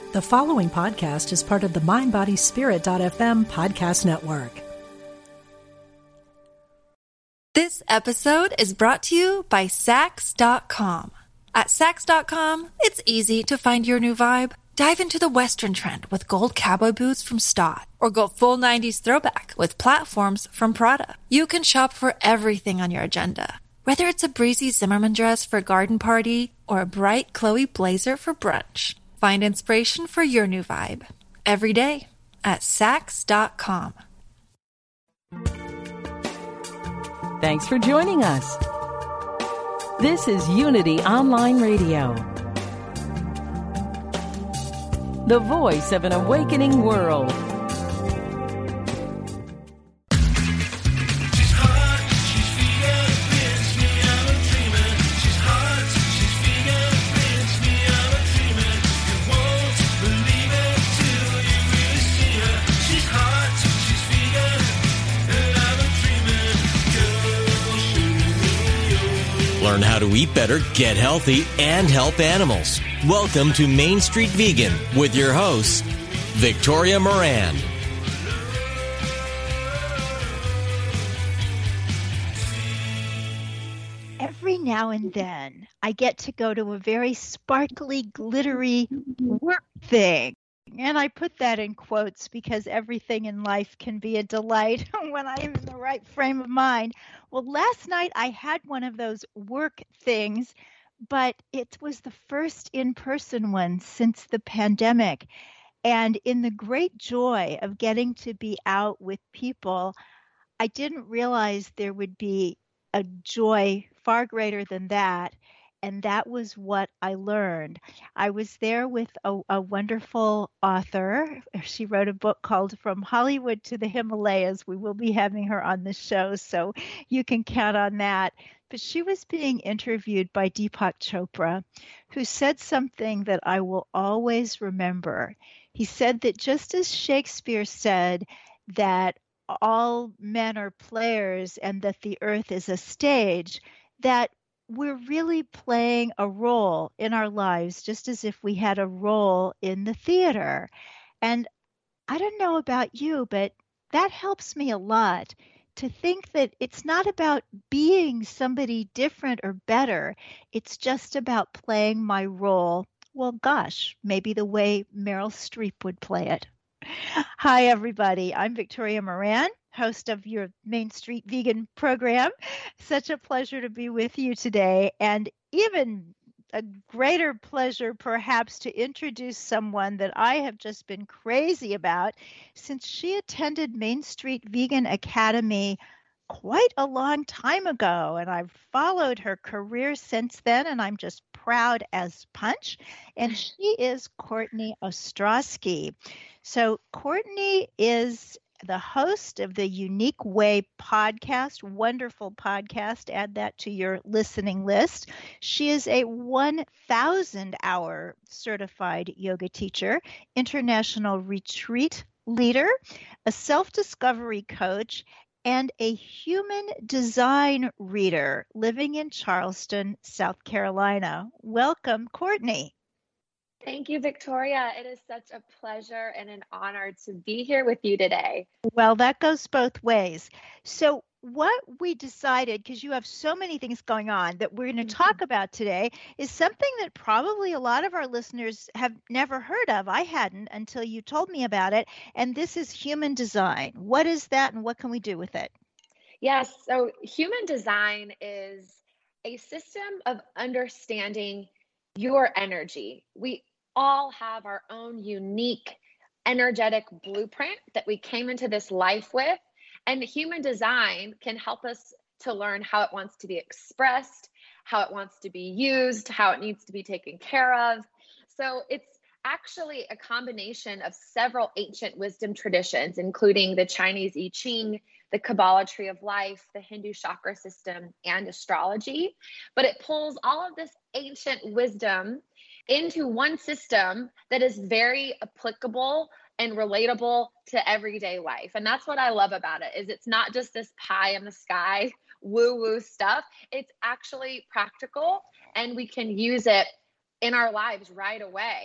The following podcast is part of the MindBodySpirit.fm podcast network. This episode is brought to you by Sax.com. At Sax.com, it's easy to find your new vibe. Dive into the Western trend with gold cowboy boots from Stott, or go full 90s throwback with platforms from Prada. You can shop for everything on your agenda, whether it's a breezy Zimmermann dress for a garden party or a bright Chloe blazer for brunch. Find inspiration for your new vibe every day at Sax.com. Thanks for joining us. This is Unity Online Radio, the voice of an awakening world. Learn how to eat better, get healthy, and help animals. Welcome to Main Street Vegan with your host, Victoria Moran. Every now and then, I get to go to a very sparkly, glittery work thing. And I put that in quotes because everything in life can be a delight when I am in the right frame of mind. Well, last night I had one of those work things, but it was the first in-person one since the pandemic. And in the great joy of getting to be out with people, I didn't realize there would be a joy far greater than that. And that was what I learned. I was there with a wonderful author. She wrote a book called From Hollywood to the Himalayas. We will be having her on the show, so you can count on that. But she was being interviewed by Deepak Chopra, who said something that I will always remember. He said that just as Shakespeare said that all men are players and that the earth is a stage, that we're really playing a role in our lives, just as if we had a role in the theater. And I don't know about you, but that helps me a lot to think that it's not about being somebody different or better. It's just about playing my role. Well, gosh, maybe the way Meryl Streep would play it. Hi, everybody. I'm Victoria Moran, host of your Main Street Vegan program. Such a pleasure to be with you today, and even a greater pleasure perhaps to introduce someone that I have just been crazy about since she attended Main Street Vegan Academy quite a long time ago, and I've followed her career since then, and I'm just proud as punch. And she is Courtney Ostrowski. So Courtney is the host of the Unique Way podcast, wonderful podcast. Add that to your listening list. She is a 1,000-hour certified yoga teacher, international retreat leader, a self-discovery coach, and a human design reader living in Charleston, South Carolina. Welcome, Courtney. Thank you, Victoria. It is such a pleasure and an honor to be here with you today. Well, that goes both ways. So what we decided, because you have so many things going on that we're going to talk about today, is something that probably a lot of our listeners have never heard of. I hadn't until you told me about it. And this is human design. What is that and what can we do with it? Yes. So human design is a system of understanding your energy. We all have our own unique energetic blueprint that we came into this life with. And human design can help us to learn how it wants to be expressed, how it wants to be used, how it needs to be taken care of. So it's actually a combination of several ancient wisdom traditions, including the Chinese I Ching, the Kabbalah tree of life, the Hindu chakra system, and astrology. But it pulls all of this ancient wisdom into one system that is very applicable and relatable to everyday life. And that's what I love about it, is it's not just this pie in the sky woo-woo stuff. It's actually practical and we can use it in our lives right away.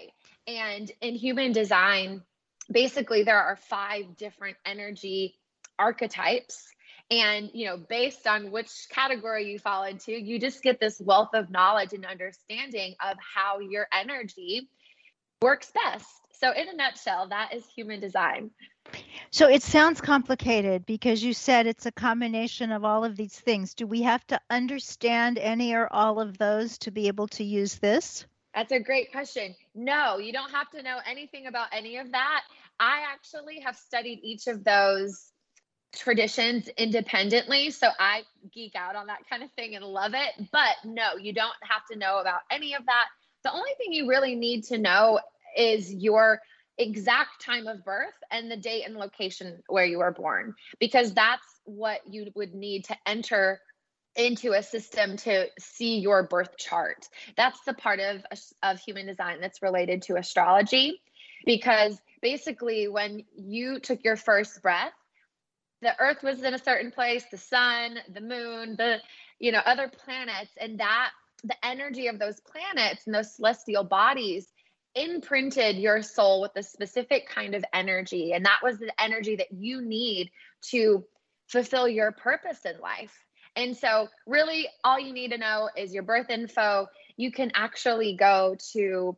And in human design, basically there are 5 different energy archetypes. And, based on which category you fall into, you just get this wealth of knowledge and understanding of how your energy works best. So in a nutshell, that is human design. So it sounds complicated because you said it's a combination of all of these things. Do we have to understand any or all of those to be able to use this? That's a great question. No, you don't have to know anything about any of that. I actually have studied each of those traditions independently. So I geek out on that kind of thing and love it. But no, you don't have to know about any of that. The only thing you really need to know is your exact time of birth and the date and location where you were born, because that's what you would need to enter into a system to see your birth chart. That's the part of human design that's related to astrology, because basically when you took your first breath, the earth was in a certain place, the sun, the moon, the other planets, and that the energy of those planets and those celestial bodies imprinted your soul with a specific kind of energy. And that was the energy that you need to fulfill your purpose in life. And so really all you need to know is your birth info. You can actually go to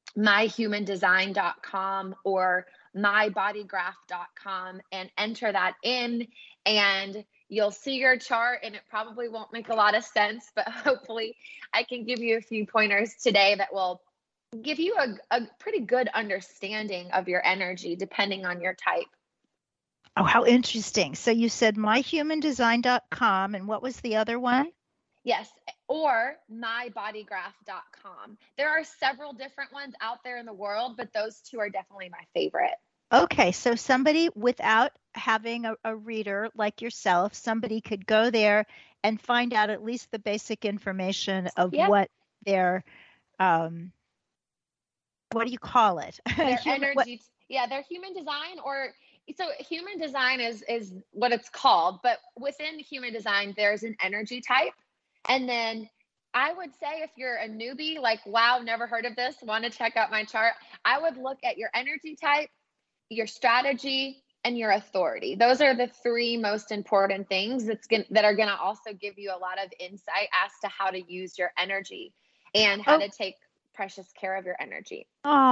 myhumandesign.com or mybodygraph.com and enter that in, and you'll see your chart, and it probably won't make a lot of sense, but hopefully I can give you a few pointers today that will give you a pretty good understanding of your energy depending on your type. Oh, how interesting. So you said myhumandesign.com, and what was the other one? Yes, or mybodygraph.com. There are several different ones out there in the world, but those 2 are definitely my favorite. Okay, so somebody without having a reader like yourself, somebody could go there and find out at least the basic information of what their, what do you call it? Their energy. Their human design, so human design is what it's called, but within human design, there's an energy type. And then I would say if you're a newbie, like, wow, never heard of this, want to check out my chart, I would look at your energy type, your strategy, and your authority. Those are the 3 most important things that are going to also give you a lot of insight as to how to use your energy and how to take precious care of your energy.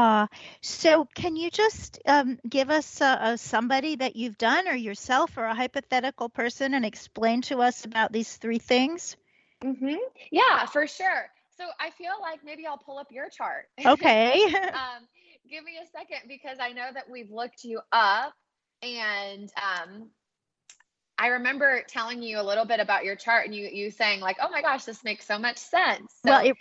So can you just give us somebody that you've done, or yourself, or a hypothetical person, and explain to us about these 3 things? Mm-hmm. Yeah, for sure. So I feel like maybe I'll pull up your chart. Okay. Give me a second, because I know that we've looked you up, and I remember telling you a little bit about your chart, and you saying like, oh my gosh, this makes so much sense. So, well,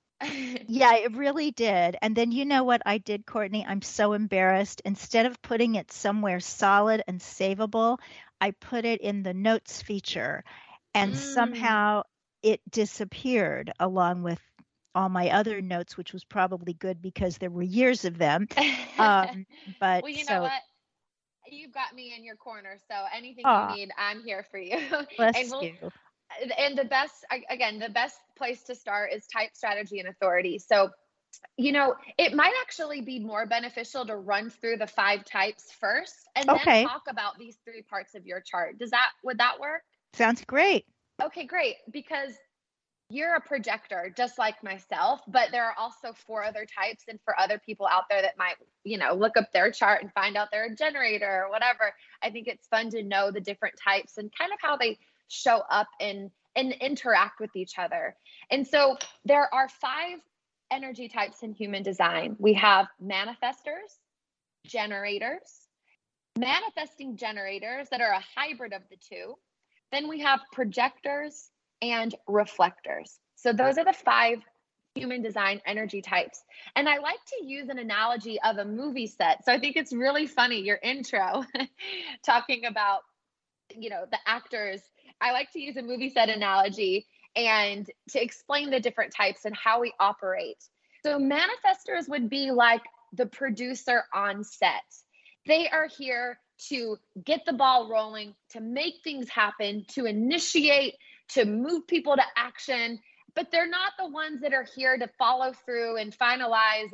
it really did. And then you know what I did, Courtney? I'm so embarrassed. Instead of putting it somewhere solid and savable, I put it in the notes feature, and somehow it disappeared along with all my other notes, which was probably good because there were years of them. But well, you know what? You've got me in your corner, so anything you need, I'm here for you. Bless you. And the best place to start is type, strategy, and authority. So, it might actually be more beneficial to run through the 5 types first and then talk about these 3 parts of your chart. Would that work? Sounds great. Okay, great. Because you're a projector just like myself, but there are also 4 other types. And for other people out there that might, look up their chart and find out they're a generator or whatever, I think it's fun to know the different types and kind of how they show up and interact with each other. And so there are 5 energy types in human design. We have manifestors, generators, manifesting generators that are a hybrid of the 2. Then we have projectors and reflectors. So those are the 5 human design energy types. And I like to use an analogy of a movie set. So I think it's really funny, your intro, talking about, the actors. I like to use a movie set analogy and to explain the different types and how we operate. So manifestors would be like the producer on set. They are here to get the ball rolling, to make things happen, to initiate, to move people to action, but they're not the ones that are here to follow through and finalize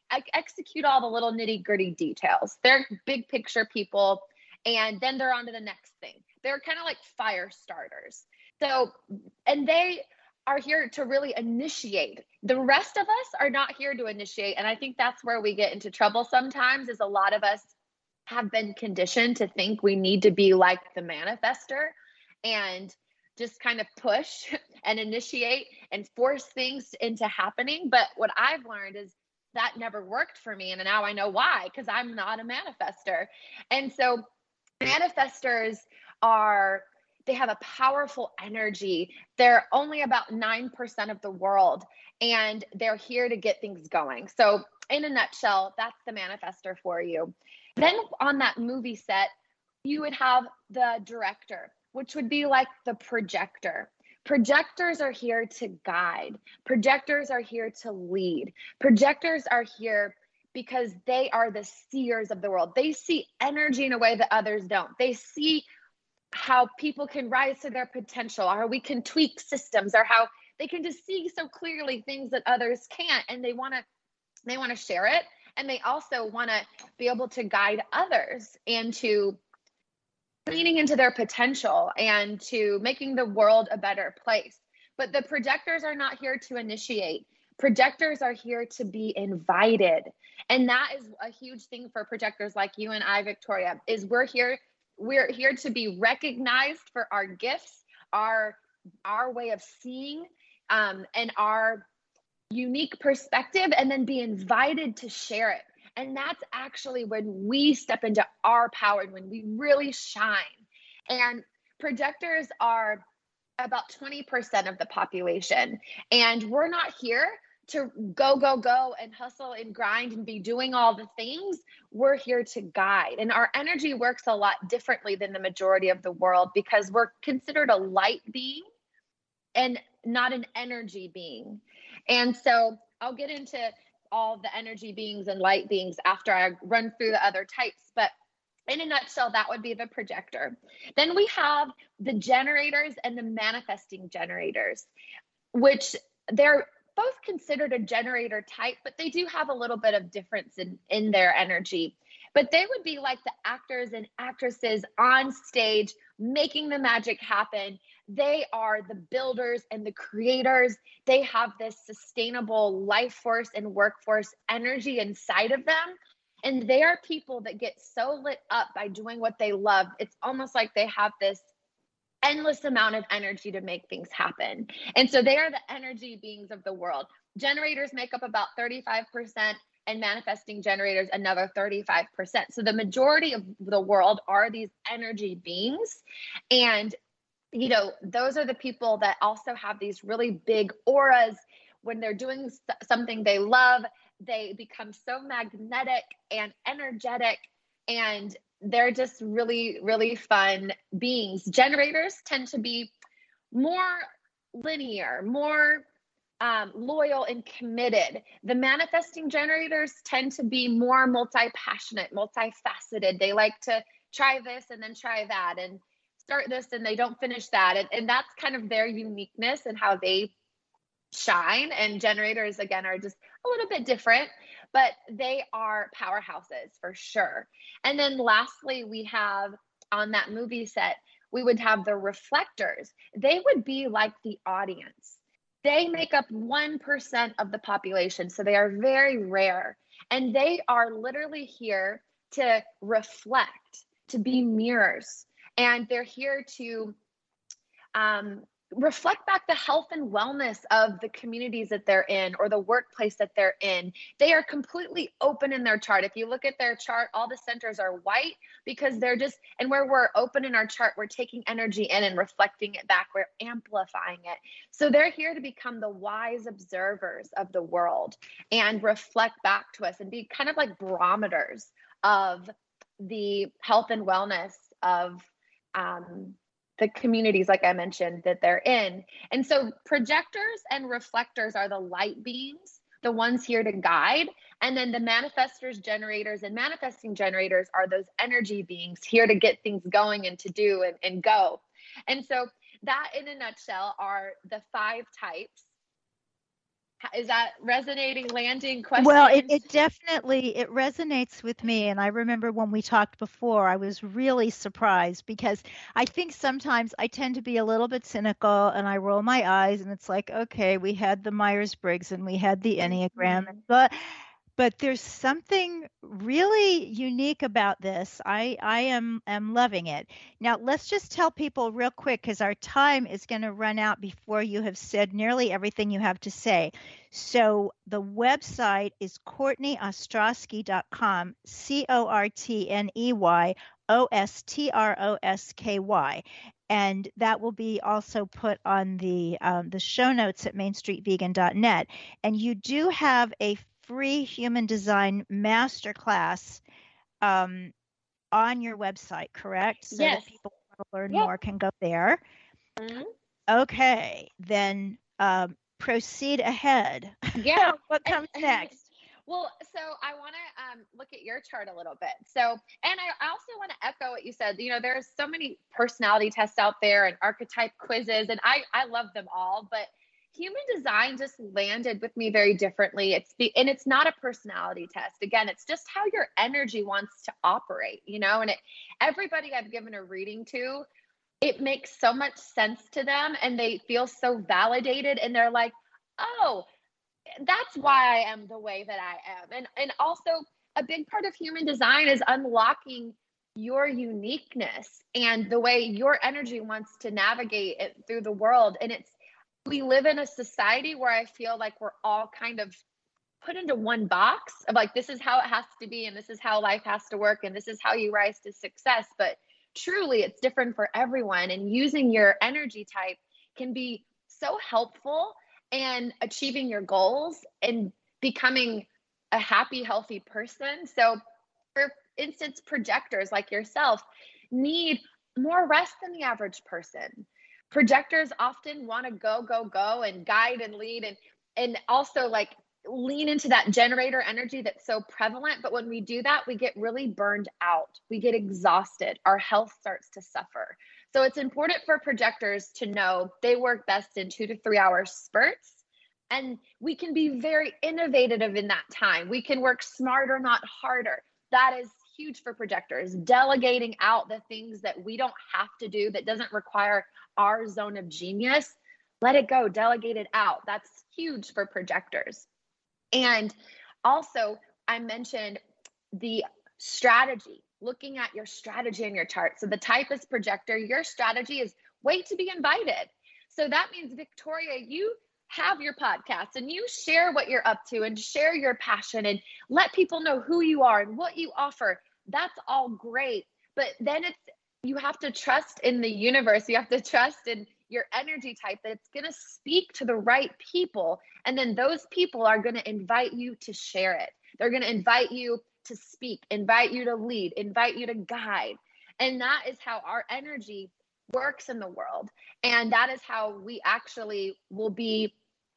execute all the little nitty gritty details. They're big picture people, and then they're on to the next thing. They're kind of like fire starters. So, and they are here to really initiate. The rest of us are not here to initiate. And I think that's where we get into trouble sometimes, is a lot of us have been conditioned to think we need to be like the manifester and just kind of push and initiate and force things into happening. But what I've learned is that never worked for me. And now I know why, because I'm not a manifester. And so manifestors they have a powerful energy. They're only about 9% of the world, and they're here to get things going. So in a nutshell, that's the manifester for you. Then on that movie set, you would have the director, which would be like the projector. Projectors are here to guide. Projectors are here to lead. Projectors are here because they are the seers of the world. They see energy in a way that others don't. They see how people can rise to their potential, or how we can tweak systems, or how they can just see so clearly things that others can't. And they want to share it. And they also want to be able to guide others into leaning into their potential and to making the world a better place. But the projectors are not here to initiate. Projectors are here to be invited. And that is a huge thing for projectors like you and I, Victoria, is we're here to be recognized for our gifts, our way of seeing, and our unique perspective, and then be invited to share it. And that's actually when we step into our power and when we really shine. And projectors are about 20% of the population. And we're not here to go and hustle and grind and be doing all the things. We're here to guide. And our energy works a lot differently than the majority of the world, because we're considered a light being and not an energy being. And so I'll get into all the energy beings and light beings after I run through the other types. But in a nutshell, that would be the projector. Then we have the generators and the manifesting generators, which they're both considered a generator type, but they do have a little bit of difference in their energy. But they would be like the actors and actresses on stage making the magic happen. They are the builders and the creators. They have this sustainable life force and workforce energy inside of them. And they are people that get so lit up by doing what they love. It's almost like they have this endless amount of energy to make things happen. And so they are the energy beings of the world. Generators make up about 35%, and manifesting generators another 35%. So the majority of the world are these energy beings. And, you know, those are the people that also have these really big auras. When they're doing something they love, they become so magnetic and energetic, and they're just really, really fun beings. Generators tend to be more linear, more loyal and committed. The manifesting generators tend to be more multi-passionate, multifaceted. They like to try this and then try that and start this and they don't finish that. And that's kind of their uniqueness and how they shine. And generators, again, are just a little bit different, but they are powerhouses for sure. And then lastly, we have on that movie set, we would have the reflectors. They would be like the audience. They make up 1% of the population, so they are very rare. And they are literally here to reflect, to be mirrors. And they're here to reflect back the health and wellness of the communities that they're in or the workplace that they're in. They are completely open in their chart. If you look at their chart, all the centers are white because they're just, and where we're open in our chart, we're taking energy in and reflecting it back. We're amplifying it. So they're here to become the wise observers of the world and reflect back to us and be kind of like barometers of the health and wellness of the communities, like I mentioned, that they're in. And so projectors and reflectors are the light beings, the ones here to guide. And then the manifestors, generators, and manifesting generators are those energy beings here to get things going and to do and go. And so that in a nutshell are the 5 types. Is that resonating, landing questions? Well, it definitely, it resonates with me. And I remember when we talked before, I was really surprised because I think sometimes I tend to be a little bit cynical and I roll my eyes and it's like, okay, we had the Myers-Briggs and we had the Enneagram, but there's something really unique about this. I am loving it. Now, let's just tell people real quick because our time is going to run out before you have said nearly everything you have to say. So the website is CourtneyOstrosky.com, CourtneyOstrosky. And that will be also put on the show notes at mainstreetvegan.net. And you do have a free human design masterclass on your website, correct? So yes. that people who want to learn more can go there. Mm-hmm. Okay, then proceed ahead. Yeah. What comes next? Well, so I want to look at your chart a little bit. So, and I also want to echo what you said. You know, there's so many personality tests out there and archetype quizzes, and I love them all, but human design just landed with me very differently. And it's not a personality test. Again, it's just how your energy wants to operate, you know, and everybody I've given a reading to, it makes so much sense to them and they feel so validated and they're like, oh, that's why I am the way that I am. And also a big part of human design is unlocking your uniqueness and the way your energy wants to navigate it through the world. And we live in a society where I feel like we're all kind of put into one box of like, this is how it has to be, and this is how life has to work, and this is how you rise to success. But truly, it's different for everyone. And using your energy type can be so helpful in achieving your goals and becoming a happy, healthy person. So for instance, projectors like yourself need more rest than the average person. Projectors often want to go and guide and lead and also like lean into that generator energy that's so prevalent. But when we do that, we get really burned out. We get exhausted. Our health starts to suffer. So it's important for projectors to know they work best in 2 to 3 hour spurts. And we can be very innovative in that time. We can work smarter, not harder. That is huge for projectors. Delegating out the things that we don't have to do, that doesn't require our zone of genius, let it go, delegate it out. That's huge for projectors. And also, I mentioned the strategy, looking at your strategy in your chart. So the type is projector, your strategy is wait to be invited. So that means, Victoria, you have your podcast and you share what you're up to and share your passion and let people know who you are and what you offer. That's all great. But then you have to trust in the universe. You have to trust in your energy type that it's going to speak to the right people. And then those people are going to invite you to share it. They're going to invite you to speak, invite you to lead, invite you to guide. And that is how our energy works in the world. And that is how we actually will be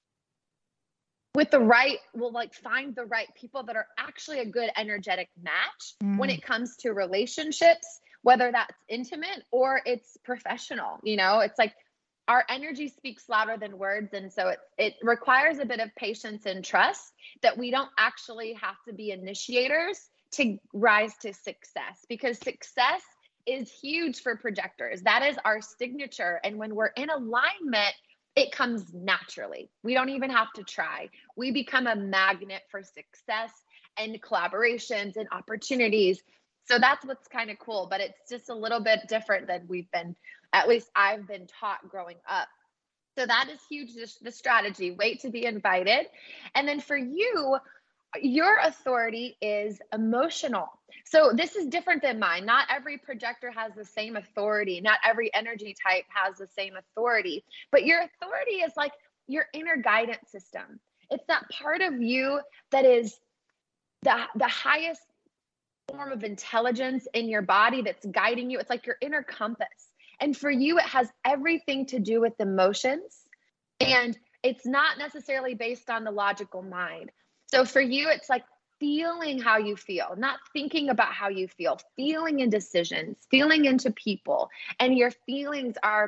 we'll like find the right people that are actually a good energetic match when it comes to relationships, whether that's intimate or it's professional. You know, it's like our energy speaks louder than words. And so it requires a bit of patience and trust that we don't actually have to be initiators to rise to success, because success is huge for projectors. That is our signature. And when we're in alignment, it comes naturally. We don't even have to try. We become a magnet for success and collaborations and opportunities. So that's what's kind of cool, but it's just a little bit different than at least I've been taught growing up. So that is huge, the strategy, wait to be invited. And then for you, your authority is emotional. So this is different than mine. Not every projector has the same authority. Not every energy type has the same authority, but your authority is like your inner guidance system. It's that part of you that is the highest form of intelligence in your body that's guiding you. It's like your inner compass. And for you, it has everything to do with emotions. And it's not necessarily based on the logical mind. So for you, it's like feeling how you feel, not thinking about how you feel, feeling in decisions, feeling into people. And your feelings are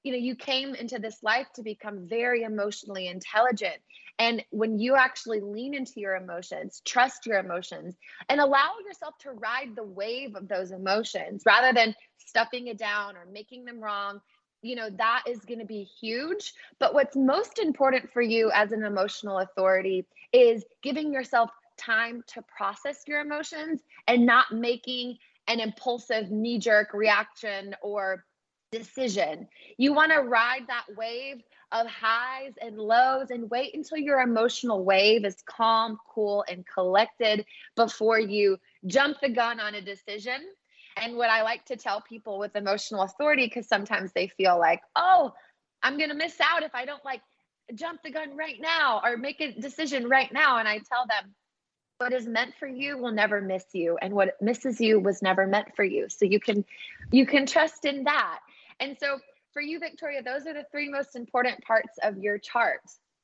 you came into this life to become very emotionally intelligent. And when you actually lean into your emotions, trust your emotions, and allow yourself to ride the wave of those emotions rather than stuffing it down or making them wrong, that is going to be huge. But what's most important for you as an emotional authority is giving yourself time to process your emotions and not making an impulsive knee-jerk reaction or decision. You want to ride that wave of highs and lows and wait until your emotional wave is calm, cool, and collected before you jump the gun on a decision. And what I like to tell people with emotional authority, because sometimes they feel like, oh, I'm going to miss out if I don't jump the gun right now or make a decision right now. And I tell them, what is meant for you will never miss you, and what misses you was never meant for you. So you can trust in that. And so for you, Victoria, those are the 3 most important parts of your chart.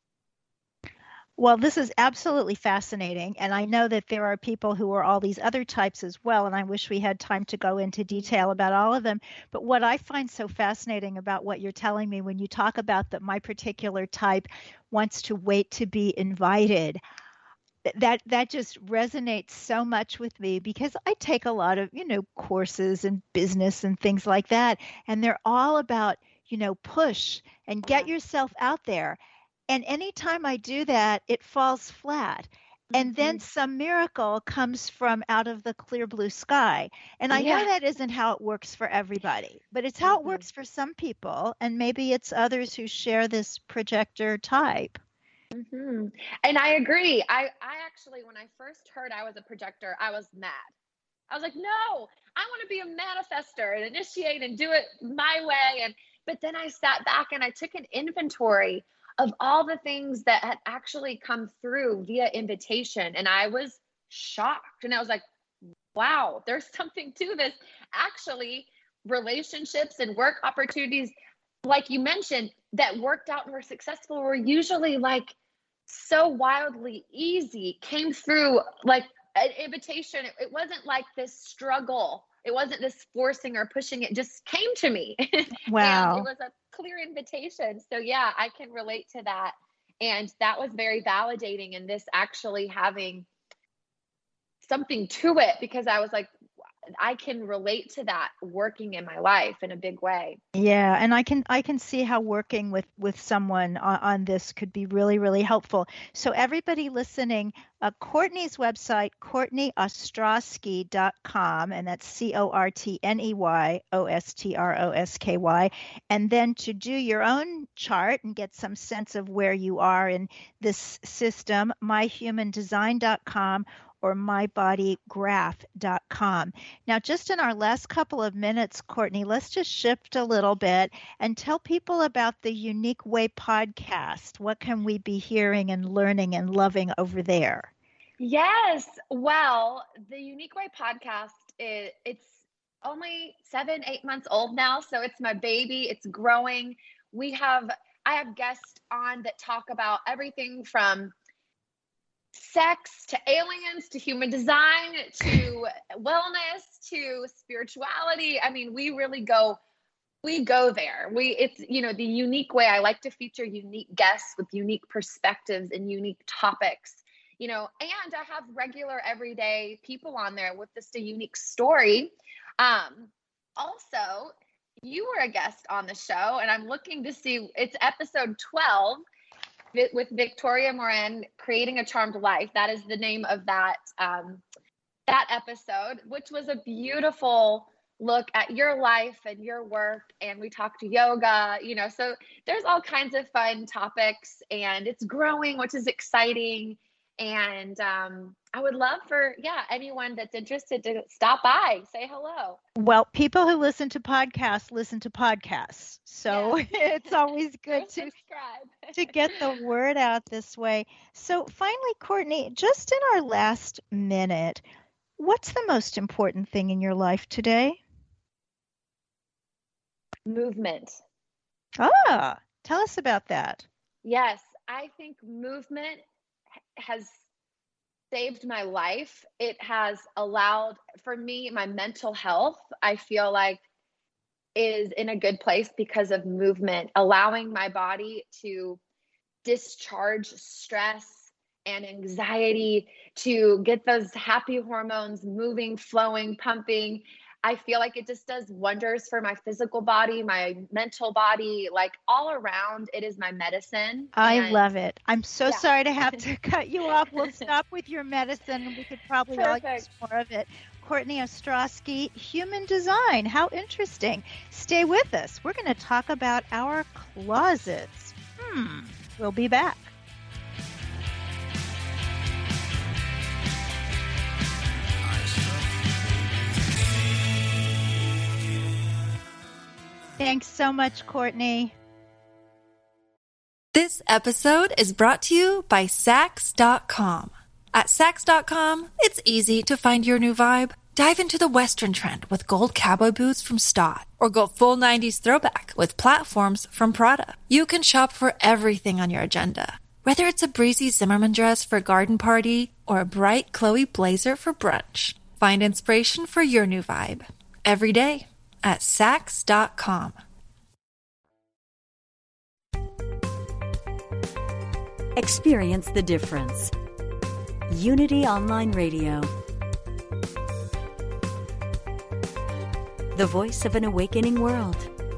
Well, this is absolutely fascinating. And I know that there are people who are all these other types as well. And I wish we had time to go into detail about all of them. But what I find so fascinating about what you're telling me when you talk about that my particular type wants to wait to be invited, that just resonates so much with me, because I take a lot of, courses in business and things like that. And they're all about, push and get yourself out there. And anytime I do that, it falls flat. And then some miracle comes from out of the clear blue sky. And I know that isn't how it works for everybody, but it's how it works for some people. And maybe it's others who share this projector type. And I agree. I actually, when I first heard I was a projector, I was mad. I was like, no, I want to be a manifester and initiate and do it my way. But then I sat back and I took an inventory of all the things that had actually come through via invitation. And I was shocked. And I was like, wow, there's something to this. Actually, relationships and work opportunities, like you mentioned, that worked out and were successful were usually so wildly easy, came through like an invitation. It wasn't like this struggle. It wasn't this forcing or pushing. It just came to me. Wow. And it was a clear invitation. So yeah, I can relate to that. And that was very validating in this actually having something to it, because I was like, I can relate to that working in my life in a big way. Yeah, and I can see how working with someone on this could be really, really helpful. So everybody listening, Courtney's website, CourtneyOstrosky.com, and that's CourtneyOstrosky. And then to do your own chart and get some sense of where you are in this system, myhumandesign.com or mybodygraph.com. Now, just in our last couple of minutes, Courtney, let's just shift a little bit and tell people about the Unique Way podcast. What can we be hearing and learning and loving over there? Yes. Well, the Unique Way podcast, it's only 7-8 months old now. So it's my baby. It's growing. I have guests on that talk about everything from sex to aliens to human design to wellness to spirituality. I mean, we go there. It's the Unique Way. I like to feature unique guests with unique perspectives and unique topics, and I have regular everyday people on there with just a unique story. Also, you were a guest on the show, and I'm looking to see, it's episode 12 with Victoria Moran, Creating a Charmed Life. That is the name of that episode, which was a beautiful look at your life and your work. And we talked yoga, so there's all kinds of fun topics, and it's growing, which is exciting. And I would love for, anyone that's interested to stop by, say hello. Well, people who listen to podcasts. So it's always good to get the word out this way. So finally, Courtney, just in our last minute, what's the most important thing in your life today? Movement. Tell us about that. Yes, I think movement has saved my life. It has allowed for me, my mental health. I feel like is in a good place because of movement, allowing my body to discharge stress and anxiety, to get those happy hormones moving, flowing, pumping. I feel like it just does wonders for my physical body, my mental body, like all around. It is my medicine. I love it. I'm so sorry to have to cut you off. We'll stop with your medicine, and we could probably all use more of it. Courtney Ostrowski, Human Design. How interesting. Stay with us. We're going to talk about our closets. We'll be back. Thanks so much, Courtney. This episode is brought to you by Sax.com. At Sax.com, it's easy to find your new vibe. Dive into the Western trend with gold cowboy boots from Stott, or go full 90s throwback with platforms from Prada. You can shop for everything on your agenda, whether it's a breezy Zimmermann dress for a garden party or a bright Chloe blazer for brunch. Find inspiration for your new vibe every day at Sax.com. Experience the difference. Unity Online Radio. The voice of an awakening world.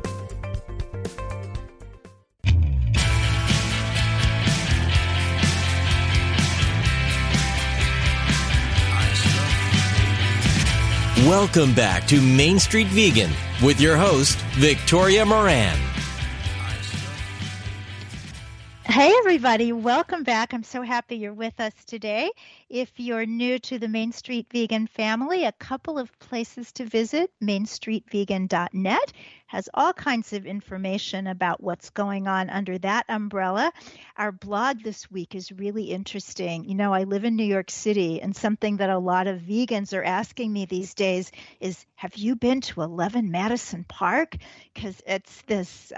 Welcome back to Main Street Vegan with your host, Victoria Moran. Hey, everybody. Welcome back. I'm so happy you're with us today. If you're new to the Main Street Vegan family, a couple of places to visit. MainStreetVegan.net has all kinds of information about what's going on under that umbrella. Our blog this week is really interesting. You know, I live in New York City, and something that a lot of vegans are asking me these days is, have you been to 11 Madison Park? Because it's this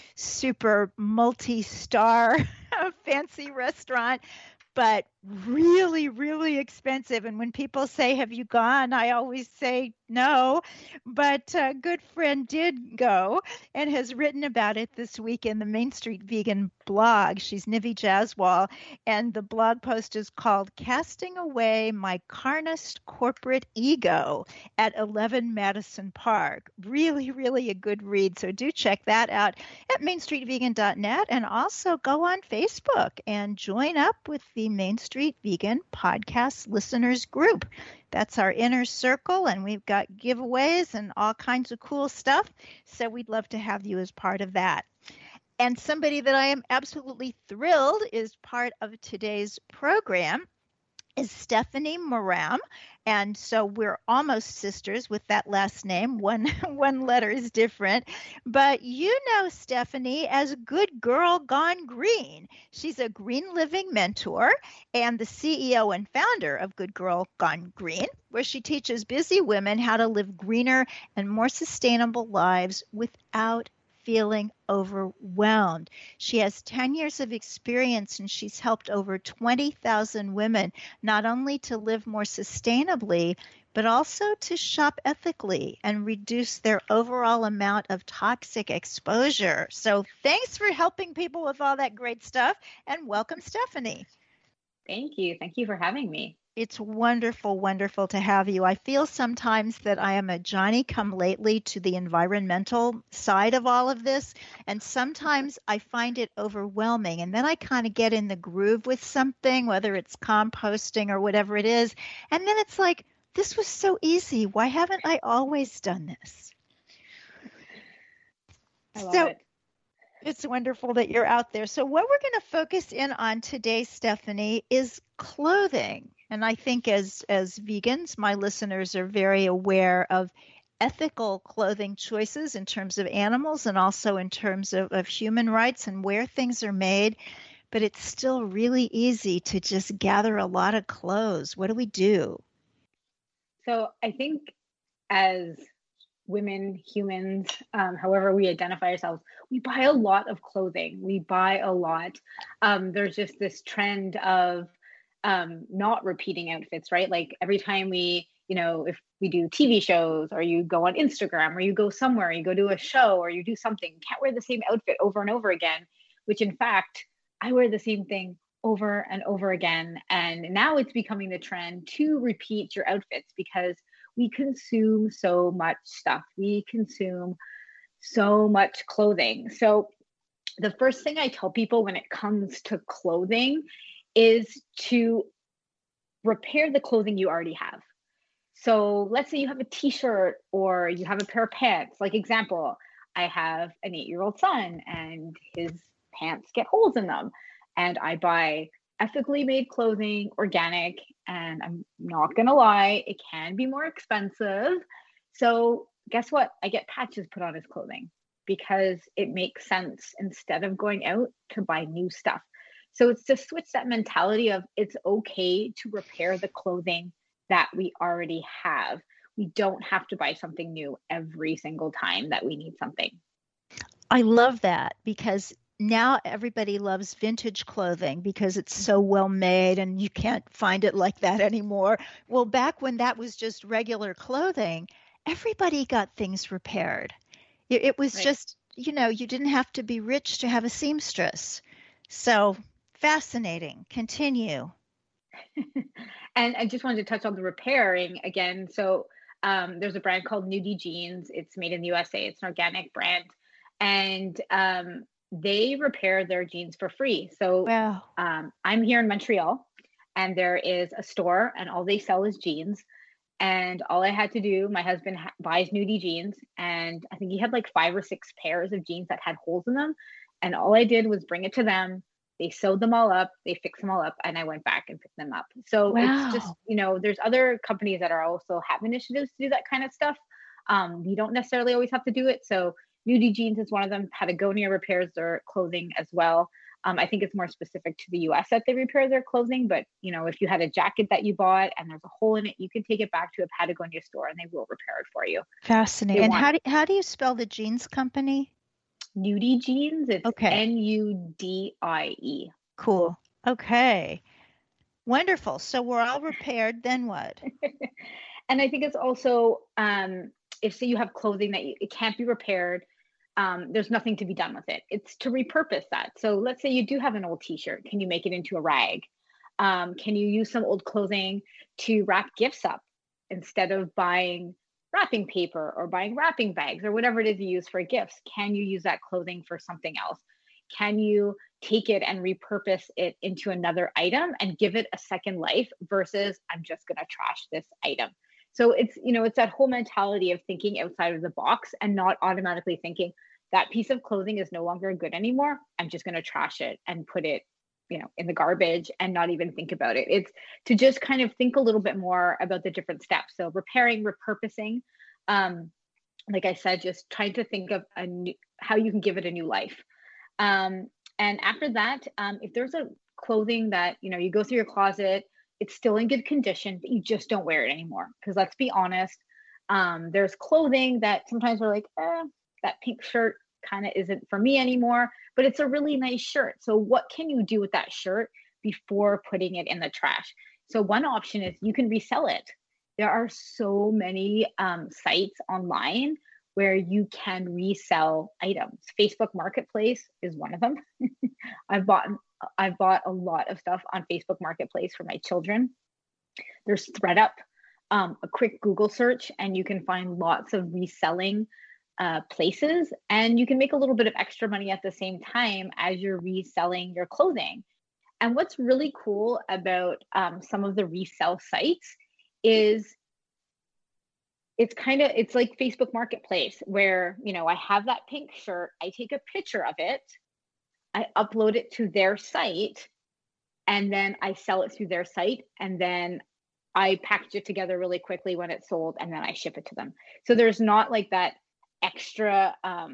super multi-star fancy restaurant, but really, really expensive. And when people say, have you gone? I always say no. But a good friend did go and has written about it this week in the Main Street Vegan blog. She's Nivi Jaswal, and the blog post is called Casting Away My Carnist Corporate Ego at 11 Madison Park. Really, really a good read. So do check that out at mainstreetvegan.net, and also go on Facebook and join up with the Main Street Vegan podcast listeners group. That's our inner circle, and we've got giveaways and all kinds of cool stuff. So we'd love to have you as part of that. And somebody that I am absolutely thrilled is part of today's program is Stephanie Moram. And so we're almost sisters with that last name. One letter is different. But you know Stephanie as Good Girl Gone Green. She's a green living mentor and the CEO and founder of Good Girl Gone Green, where she teaches busy women how to live greener and more sustainable lives without feeling overwhelmed. She has 10 years of experience, and she's helped over 20,000 women not only to live more sustainably, but also to shop ethically and reduce their overall amount of toxic exposure. So thanks for helping people with all that great stuff, and welcome, Stephanie. Thank you. Thank you for having me. It's wonderful, wonderful to have you. I feel sometimes that I am a Johnny-come-lately to the environmental side of all of this, and sometimes I find it overwhelming. And then I kind of get in the groove with something, whether it's composting or whatever it is, and then it's like, this was so easy. Why haven't I always done this? I love it. It's wonderful that you're out there. So what we're going to focus in on today, Stephanie, is clothing. And I think as vegans, my listeners are very aware of ethical clothing choices in terms of animals and also in terms of human rights and where things are made. But it's still really easy to just gather a lot of clothes. What do we do? So I think as women, humans, however we identify ourselves, we buy a lot of clothing. We buy a lot. There's just this trend of not repeating outfits, right? Like every time we if we do TV shows, or you go on Instagram, or you go somewhere, you go to a show, or you do something, you can't wear the same outfit over and over again, which in fact, I wear the same thing over and over again. And now it's becoming the trend to repeat your outfits because we consume so much stuff. We consume so much clothing. So the first thing I tell people when it comes to clothing is to repair the clothing you already have. So let's say you have a t-shirt or you have a pair of pants. Like example, I have an 8-year-old son and his pants get holes in them. And I buy ethically made clothing, organic, and I'm not gonna lie, it can be more expensive. So guess what? I get patches put on his clothing because it makes sense instead of going out to buy new stuff. So it's to switch that mentality of it's okay to repair the clothing that we already have. We don't have to buy something new every single time that we need something. I love that because now everybody loves vintage clothing because it's so well made and you can't find it like that anymore. Well, back when that was just regular clothing, everybody got things repaired. It was right. Just, you didn't have to be rich to have a seamstress. So fascinating. Continue. And I just wanted to touch on the repairing again. So there's a brand called Nudie Jeans. It's made in the USA. It's an organic brand. And they repair their jeans for free. So wow. I'm here in Montreal and there is a store and all they sell is jeans. And all I had to do, my husband buys Nudie Jeans and I think he had like 5 or 6 pairs of jeans that had holes in them. And all I did was bring it to them. They sewed them all up, they fixed them all up, and I went back and picked them up. So wow. It's just, there's other companies that are also have initiatives to do that kind of stuff. We don't necessarily always have to do it. So Nudie Jeans is one of them. Patagonia repairs their clothing as well. I think it's more specific to the US that they repair their clothing. But, if you had a jacket that you bought and there's a hole in it, you can take it back to a Patagonia store and they will repair it for you. Fascinating. And how do you spell the jeans company? Nudie Jeans. It's okay. Nudie. Cool. Okay. Wonderful. So we're all repaired. Then what? And I think it's also, if say you have clothing that it can't be repaired, there's nothing to be done with it. It's to repurpose that. So let's say you do have an old t-shirt. Can you make it into a rag? Can you use some old clothing to wrap gifts up instead of buying wrapping paper or buying wrapping bags or whatever it is you use for gifts? Can you use that clothing for something else? Can you take it and repurpose it into another item and give it a second life versus I'm just going to trash this item? So it's, it's that whole mentality of thinking outside of the box and not automatically thinking that piece of clothing is no longer good anymore. I'm just going to trash it and put it, in the garbage and not even think about it. It's to just kind of think a little bit more about the different steps. So repairing, repurposing, like I said, just trying to think of how you can give it a new life. And after that, if there's a clothing that, you go through your closet, it's still in good condition, but you just don't wear it anymore. Because let's be honest, there's clothing that sometimes we're like, that pink shirt kind of isn't for me anymore, but it's a really nice shirt. So what can you do with that shirt before putting it in the trash? So one option is you can resell it. There are so many sites online where you can resell items. Facebook Marketplace is one of them. I've bought a lot of stuff on Facebook Marketplace for my children. There's ThreadUp, a quick Google search, and you can find lots of reselling places, and you can make a little bit of extra money at the same time as you're reselling your clothing. And what's really cool about some of the resell sites is it's like Facebook Marketplace where, I have that pink shirt, I take a picture of it, I upload it to their site, and then I sell it through their site, and then I package it together really quickly when it's sold, and then I ship it to them. So there's not like that extra,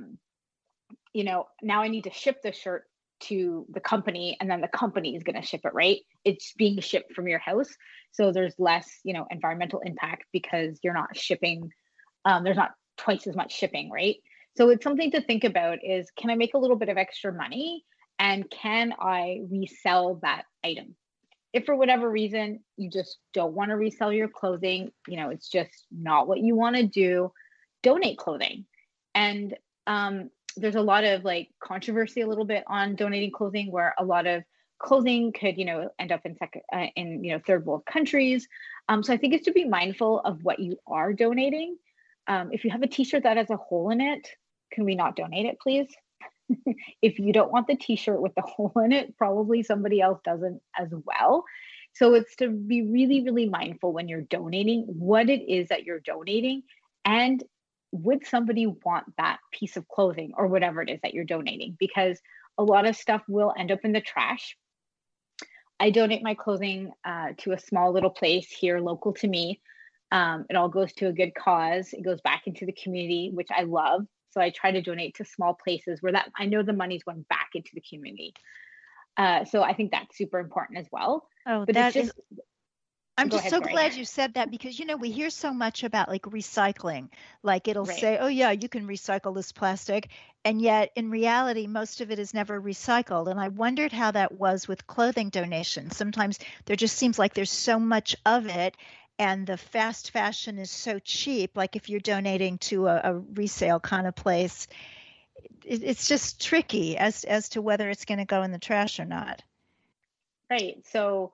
now I need to ship the shirt to the company and then the company is going to ship it, right? It's being shipped from your house. So there's less, environmental impact because you're not shipping, there's not twice as much shipping, right? So it's something to think about is, can I make a little bit of extra money and can I resell that item? If for whatever reason you just don't want to resell your clothing, it's just not what you want to do, donate clothing. And there's a lot of like controversy a little bit on donating clothing, where a lot of clothing could, end up in third world countries. So I think it's to be mindful of what you are donating. If you have a t-shirt that has a hole in it, can we not donate it, please? If you don't want the t-shirt with the hole in it, probably somebody else doesn't as well. So it's to be really, really mindful when you're donating what it is that you're donating, and would somebody want that piece of clothing or whatever it is that you're donating, because a lot of stuff will end up in the trash. I donate my clothing to a small little place here local to me. It all goes to a good cause. It goes back into the community, which I love. So I try to donate to small places where that I know the money's going back into the community. So I think that's super important as well. Oh, but that is. I'm Go just ahead, so sorry. glad you said that, because, we hear so much about like recycling, like it'll Right. say, oh yeah, you can recycle this plastic. And yet in reality, most of it is never recycled. And I wondered how that was with clothing donations. Sometimes there just seems like there's so much of it, and the fast fashion is so cheap. Like if you're donating to a resale kind of place, it's just tricky as to whether it's going to go in the trash or not. Right. So,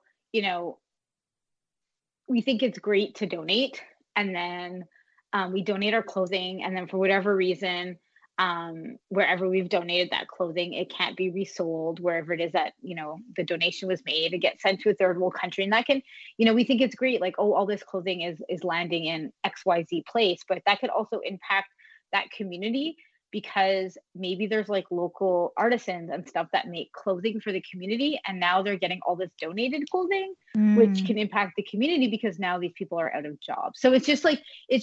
we think it's great to donate, and then we donate our clothing, and then for whatever reason, wherever we've donated that clothing, it can't be resold wherever it is that, the donation was made. It gets sent to a third world country, and that can, we think it's great, like, oh, all this clothing is landing in XYZ place, but that could also impact that community, because maybe there's like local artisans and stuff that make clothing for the community, and now they're getting all this donated clothing, which can impact the community because now these people are out of jobs. So it's just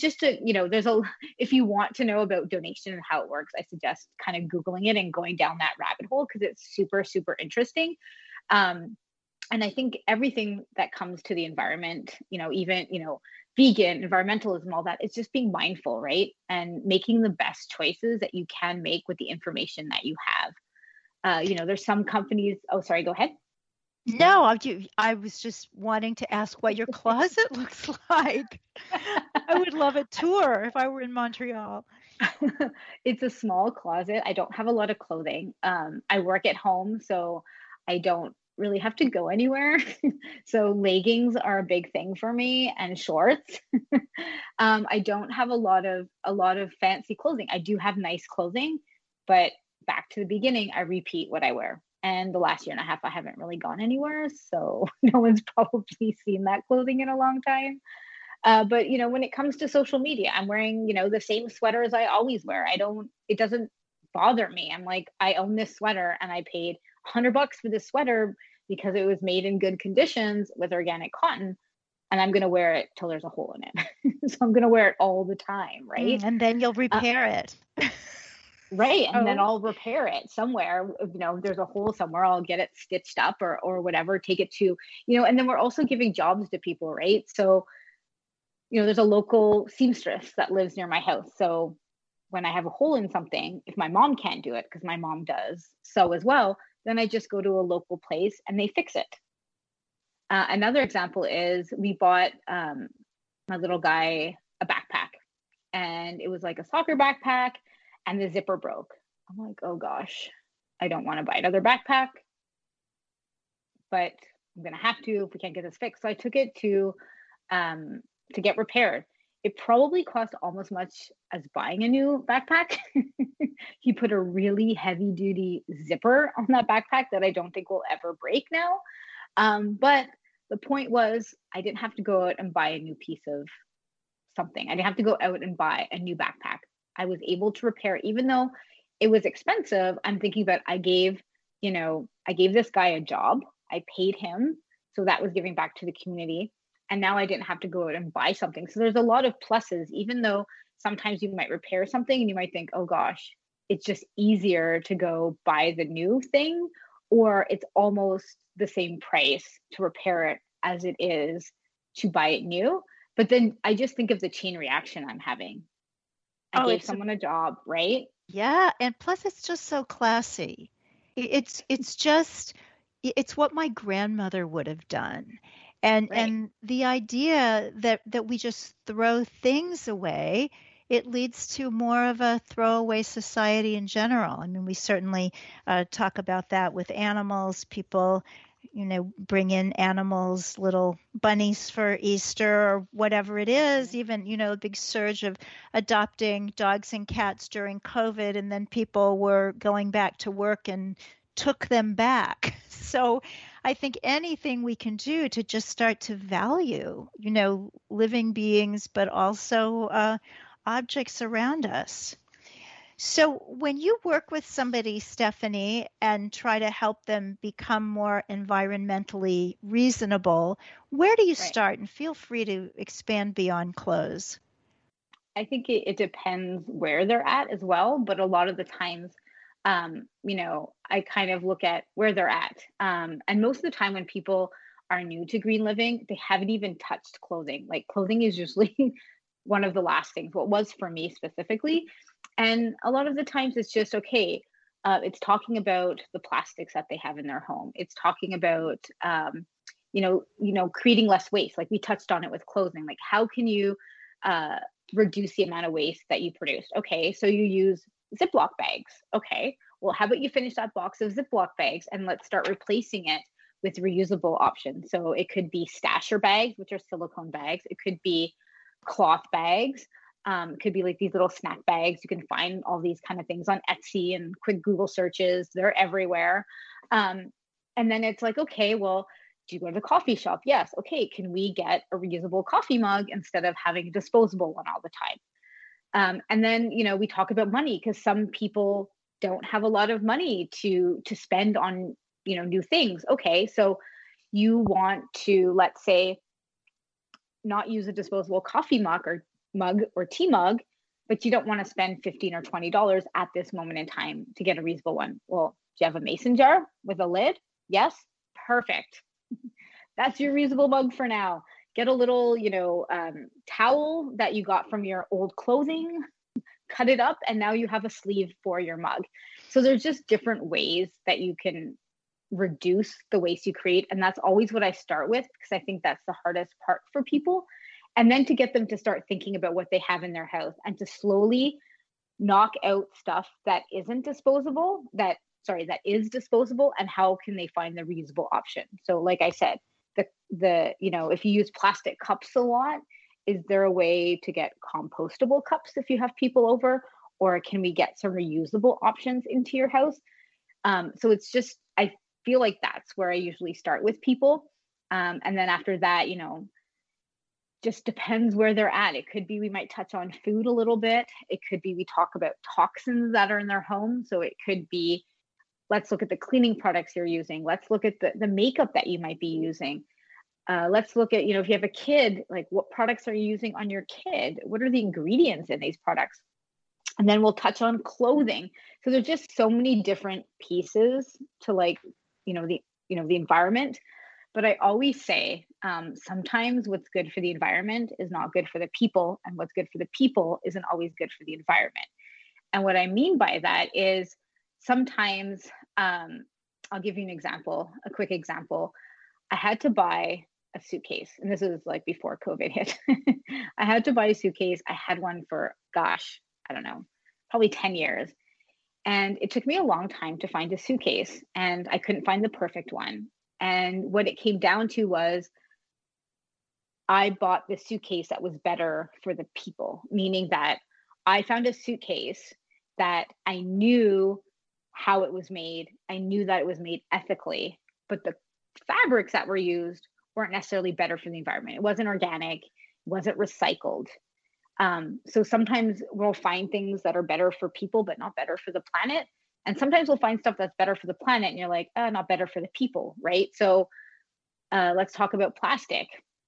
if you want to know about donation and how it works, I suggest kind of Googling it and going down that rabbit hole, because it's super, super interesting. And I think everything that comes to the environment, even, vegan, environmentalism, all that, it's just being mindful, right? And making the best choices that you can make with the information that you have. There's some companies. Oh, sorry, go ahead. No, I was just wanting to ask what your closet looks like. I would love a tour if I were in Montreal. It's a small closet. I don't have a lot of clothing. I work at home, so I don't really have to go anywhere. So leggings are a big thing for me, and shorts. I don't have a lot of fancy clothing. I do have nice clothing, but back to the beginning, I repeat what I wear. And the last year and a half, I haven't really gone anywhere, so no one's probably seen that clothing in a long time. But when it comes to social media, I'm wearing the same sweater as I always wear. It doesn't bother me. I'm like, I own this sweater, and I paid $100 for this sweater because it was made in good conditions with organic cotton, and I'm going to wear it till there's a hole in it. So I'm going to wear it all the time, right? And then you'll repair it. Right. And then I'll repair it somewhere. There's a hole somewhere, I'll get it stitched up or whatever, take it to, and then we're also giving jobs to people, right? So, there's a local seamstress that lives near my house. So when I have a hole in something, if my mom can't do it, because my mom does sew as well, then I just go to a local place and they fix it. Another example is we bought my little guy a backpack, and it was like a soccer backpack, and the zipper broke. I'm like, oh gosh, I don't want to buy another backpack, but I'm going to have to if we can't get this fixed. So I took it to get repaired. It probably cost almost as much as buying a new backpack. He put a really heavy duty zipper on that backpack that I don't think will ever break now. But the point was, I didn't have to go out and buy a new piece of something. I didn't have to go out and buy a new backpack. I was able to repair, even though it was expensive. I'm thinking that I gave this guy a job. I paid him. So that was giving back to the community. And now I didn't have to go out and buy something. So there's a lot of pluses, even though sometimes you might repair something and you might think, oh gosh, it's just easier to go buy the new thing, or it's almost the same price to repair it as it is to buy it new. But then I just think of the chain reaction I'm having. I gave someone a job, right? Yeah. And plus it's just so classy. It's just, it's what my grandmother would have done. And the idea that we just throw things away, it leads to more of a throwaway society in general. I mean, we certainly talk about that with animals. People, bring in animals, little bunnies for Easter or whatever it is. Even, a big surge of adopting dogs and cats during COVID, and then people were going back to work and took them back. So I think anything we can do to just start to value, living beings, but also objects around us. So when you work with somebody, Stephanie, and try to help them become more environmentally reasonable, where do you start? And feel free to expand beyond clothes. I think it depends where they're at as well, but a lot of the times, I kind of look at where they're at. And most of the time when people are new to green living, they haven't even touched clothing. Like clothing is usually one of the last things, what was for me specifically. And a lot of the times it's just, okay, it's talking about the plastics that they have in their home. It's talking about, creating less waste. Like we touched on it with clothing. Like how can you reduce the amount of waste that you produce? Okay, so you use Ziploc bags. Okay, well, how about you finish that box of Ziploc bags and let's start replacing it with reusable options. So it could be stasher bags, which are silicone bags. It could be cloth bags. It could be like these little snack bags. You can find all these kind of things on Etsy and quick Google searches. They're everywhere. And then it's like, okay, well, do you go to the coffee shop? Yes. Okay, can we get a reusable coffee mug instead of having a disposable one all the time? And then, we talk about money because some people don't have a lot of money to spend on, new things. Okay, so you want to, let's say, not use a disposable coffee mug or tea mug, but you don't want to spend $15 or $20 at this moment in time to get a reusable one. Well, do you have a mason jar with a lid? Yes, perfect. That's your reusable mug for now. Get a little, towel that you got from your old clothing, cut it up, and now you have a sleeve for your mug. So there's just different ways that you can reduce the waste you create. And that's always what I start with, because I think that's the hardest part for people. And then to get them to start thinking about what they have in their house and to slowly knock out stuff that isn't disposable, that is disposable, and how can they find the reusable option. So like I said, if you use plastic cups a lot, is there a way to get compostable cups if you have people over, or can we get some reusable options into your house? So it's just, I feel like that's where I usually start with people. And then after that, just depends where they're at. It could be we might touch on food a little bit. It could be we talk about toxins that are in their home. So it could be, let's look at the cleaning products you're using. Let's look at the makeup that you might be using. Let's look at, if you have a kid, like what products are you using on your kid? What are the ingredients in these products? And then we'll touch on clothing. So there's just so many different pieces to the environment. But I always say, sometimes what's good for the environment is not good for the people, and what's good for the people isn't always good for the environment. And what I mean by that is sometimes, I'll give you an example, a quick example. I had to buy a suitcase, and this was like before COVID hit. I had to buy a suitcase. I had one for, I don't know, probably 10 years. And it took me a long time to find a suitcase, and I couldn't find the perfect one. And what it came down to was I bought the suitcase that was better for the people, meaning that I found a suitcase that I knew how it was made. I knew that it was made ethically, but the fabrics that were used weren't necessarily better for the environment. It wasn't organic, it wasn't recycled. So sometimes we'll find things that are better for people, but not better for the planet. And sometimes we'll find stuff that's better for the planet, and you're like, not better for the people, right? So let's talk about plastic.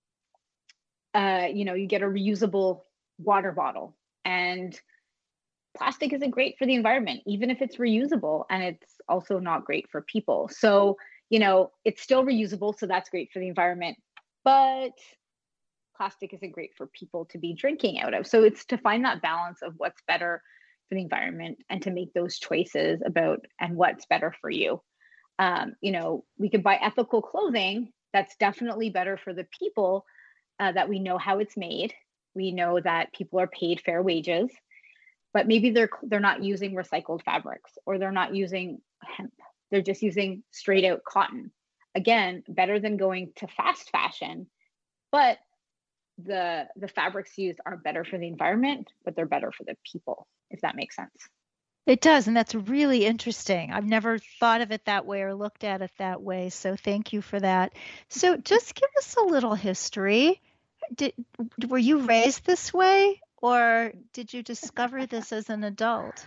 You get a reusable water bottle, and plastic isn't great for the environment, even if it's reusable, and it's also not great for people. So, it's still reusable, so that's great for the environment, but plastic isn't great for people to be drinking out of. So it's to find that balance of what's better for the environment and to make those choices about and what's better for you. We could buy ethical clothing that's definitely better for the people, that we know how it's made. We know that people are paid fair wages, but maybe they're not using recycled fabrics, or they're not using hemp. They're just using straight out cotton. Again, better than going to fast fashion, but the fabrics used are better for the environment, but they're better for the people, if that makes sense. It does, and that's really interesting. I've never thought of it that way or looked at it that way, so thank you for that. So just give us a little history. Were you raised this way, or did you discover this as an adult?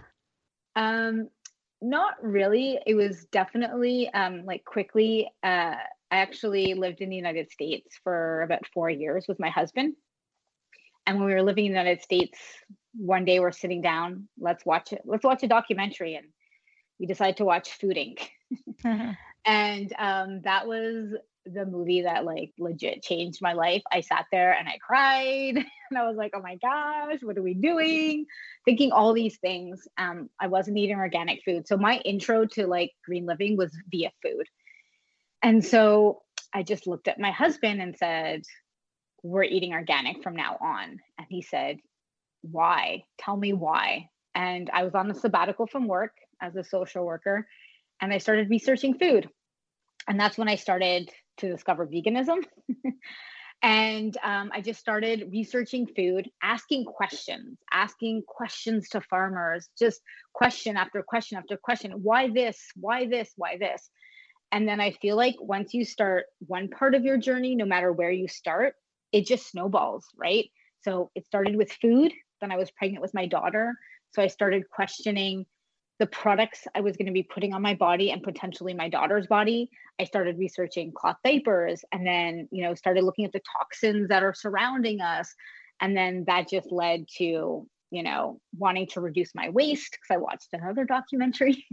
Not really. It was definitely quickly. I actually lived in the United States for about 4 years with my husband. And when we were living in the United States, one day we're sitting down, let's watch a documentary. And we decided to watch Food Inc. And that was the movie that legit changed my life. I sat there and I cried and I was like, oh my gosh, what are we doing? Thinking all these things. I wasn't eating organic food. So my intro to green living was via food. And so I just looked at my husband and said, we're eating organic from now on. And he said, why? Tell me why. And I was on a sabbatical from work as a social worker, and I started researching food. And that's when I started to discover veganism. And I just started researching food, asking questions to farmers, just question after question after question. Why this? Why this? Why this? And then I feel like once you start one part of your journey, no matter where you start, it just snowballs, right? So it started with food. Then I was pregnant with my daughter. So I started questioning the products I was going to be putting on my body and potentially my daughter's body. I started researching cloth diapers, and then, started looking at the toxins that are surrounding us. And then that just led to, wanting to reduce my waist because I watched another documentary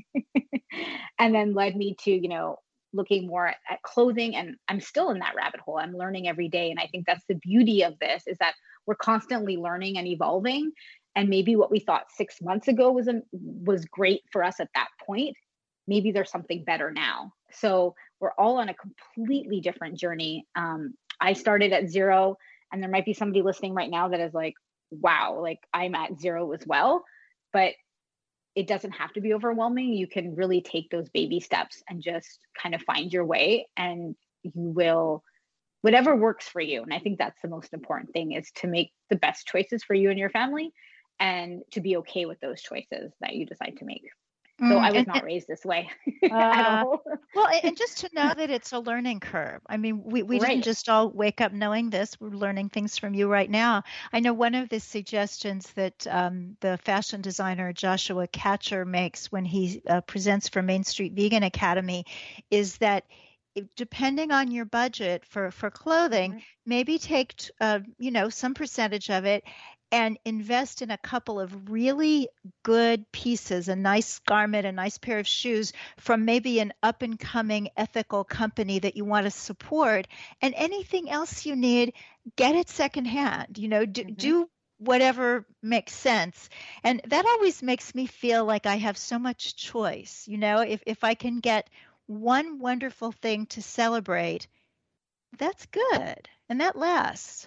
and then led me to, looking more at clothing. And I'm still in that rabbit hole. I'm learning every day. And I think that's the beauty of this, is that we're constantly learning and evolving. And maybe what we thought 6 months ago was great for us at that point, maybe there's something better now. So we're all on a completely different journey. I started at 0, and there might be somebody listening right now that is like, wow, I'm at 0 as well. But it doesn't have to be overwhelming. You can really take those baby steps and just kind of find your way, and you will, whatever works for you. And I think that's the most important thing, is to make the best choices for you and your family, and to be okay with those choices that you decide to make. So I was not raised this way at all. Well, and just to know that it's a learning curve. I mean, we Right. didn't just all wake up knowing this. We're learning things from you right now. I know one of the suggestions that the fashion designer Joshua Katcher makes when he presents for Main Street Vegan Academy is that depending on your budget for clothing, maybe take some percentage of it and invest in a couple of really good pieces, a nice garment, a nice pair of shoes from maybe an up and coming ethical company that you want to support, and anything else you need, get it secondhand. Do whatever makes sense. And that always makes me feel like I have so much choice. If I can get one wonderful thing to celebrate, that's good. And that lasts.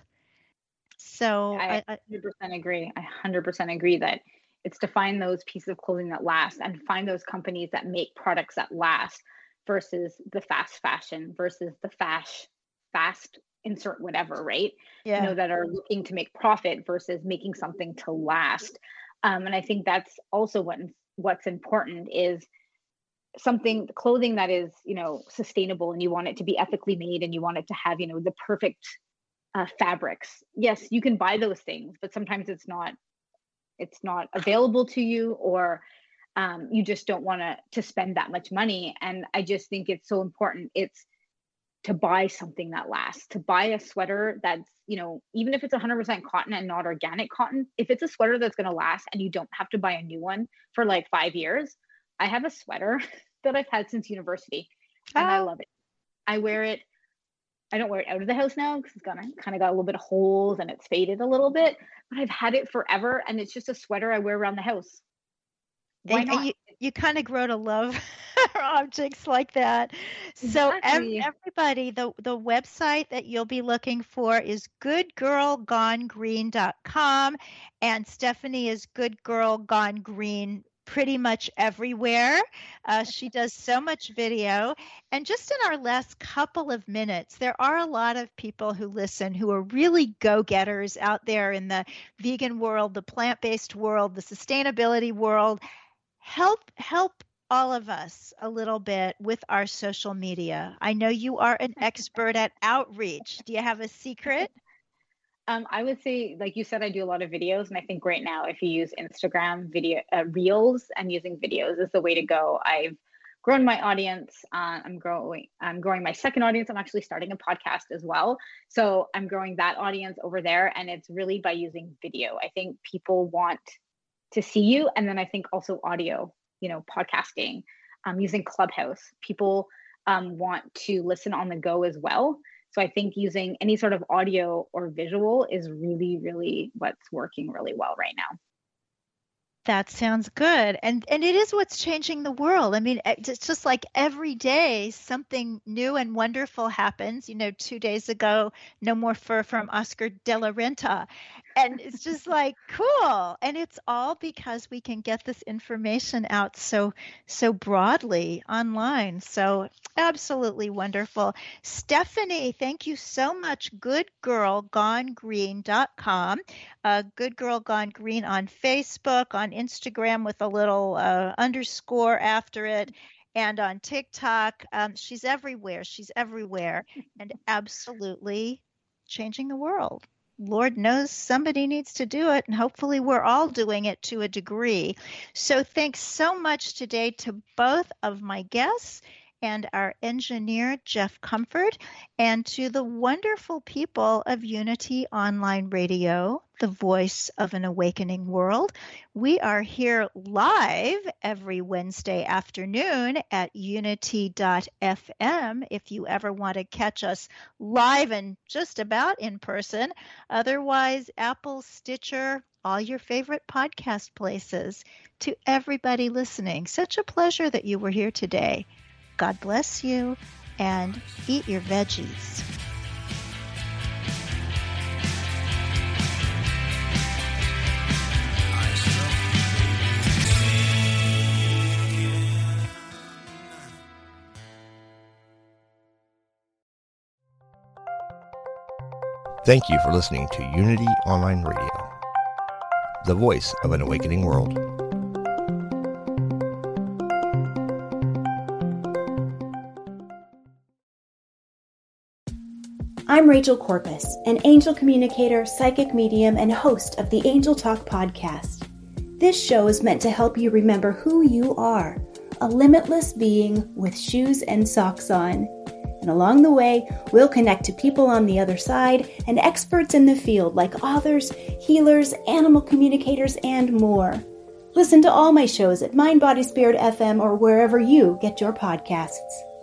So I 100% agree. I 100% agree that it's to find those pieces of clothing that last, and find those companies that make products that last, versus the fast fashion, versus the fast insert whatever, right? Yeah. That are looking to make profit versus making something to last. And I think that's also what's important, is clothing that is, sustainable, and you want it to be ethically made, and you want it to have, the perfect fabrics. Yes, you can buy those things, but sometimes it's not available to you, or you just don't want to spend that much money. And I just think it's so important. It's to buy something that lasts, to buy a sweater that's, even if it's 100% cotton and not organic cotton, if it's a sweater that's going to last and you don't have to buy a new one for 5 years. I have a sweater that I've had since university, and I love it. I wear it. I don't wear it out of the house now because it's kind of got a little bit of holes and it's faded a little bit, but I've had it forever, and it's just a sweater I wear around the house. Why not? you kind of grow to love objects like that. So Exactly. everybody, the website that you'll be looking for is goodgirlgonegreen.com, and Stephanie is Good Girl Gone Green pretty much everywhere. She does so much video. And just in our last couple of minutes, there are a lot of people who listen who are really go-getters out there in the vegan world, the plant-based world, the sustainability world. Help all of us a little bit with our social media. I know you are an expert at outreach. Do you have a secret? I would say, like you said, I do a lot of videos, and I think right now, if you use Instagram video reels and using videos is the way to go. I've grown my audience. I'm growing my second audience. I'm actually starting a podcast as well, so I'm growing that audience over there, and it's really by using video. I think people want to see you, and then I think also audio. Podcasting, using Clubhouse. People want to listen on the go as well. So I think using any sort of audio or visual is really, really what's working really well right now. That sounds good. And it is what's changing the world. I mean, it's just like every day something new and wonderful happens. 2 days ago, no more fur from Oscar de la Renta. And it's just like, cool. And it's all because we can get this information out so broadly online. So absolutely wonderful. Stephanie, thank you so much. goodgirlgonegreen.com. Good Girl Gone Green on Facebook, on Instagram with a little underscore after it, and on TikTok. She's everywhere. And absolutely changing the world. Lord knows somebody needs to do it, and hopefully we're all doing it to a degree. So thanks so much today to both of my guests and our engineer, Jeff Comfort, and to the wonderful people of Unity Online Radio, the voice of an awakening world. We are here live every Wednesday afternoon at unity.fm if you ever want to catch us live and just about in person. Otherwise, Apple, Stitcher, all your favorite podcast places. To everybody listening, such a pleasure that you were here today. God bless you, and eat your veggies. Thank you for listening to Unity Online Radio, the voice of an awakening world. I'm Rachel Corpus, an angel communicator, psychic medium, and host of the Angel Talk podcast. This show is meant to help you remember who you are, a limitless being with shoes and socks on. And along the way, we'll connect to people on the other side and experts in the field like authors, healers, animal communicators, and more. Listen to all my shows at Mind, Body, Spirit FM or wherever you get your podcasts.